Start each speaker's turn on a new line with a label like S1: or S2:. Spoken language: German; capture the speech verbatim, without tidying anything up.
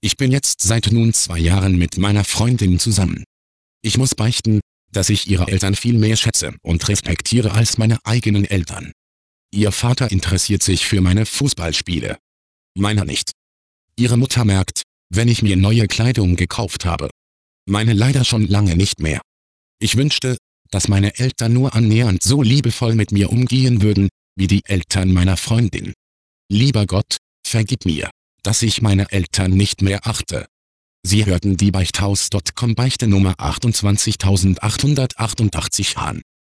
S1: Ich bin jetzt seit nun zwei Jahren mit meiner Freundin zusammen. Ich muss beichten, dass ich ihre Eltern viel mehr schätze und respektiere als meine eigenen Eltern. Ihr Vater interessiert sich für meine Fußballspiele. Meiner nicht. Ihre Mutter merkt, wenn ich mir neue Kleidung gekauft habe. Meine leider schon lange nicht mehr. Ich wünschte, dass meine Eltern nur annähernd so liebevoll mit mir umgehen würden, wie die Eltern meiner Freundin. Lieber Gott, vergib mir, dass ich meine Eltern nicht mehr achte. Sie hörten die Beichthaus Punkt com Beichte Nummer achtundzwanzigtausendachthundertachtundachtzig an.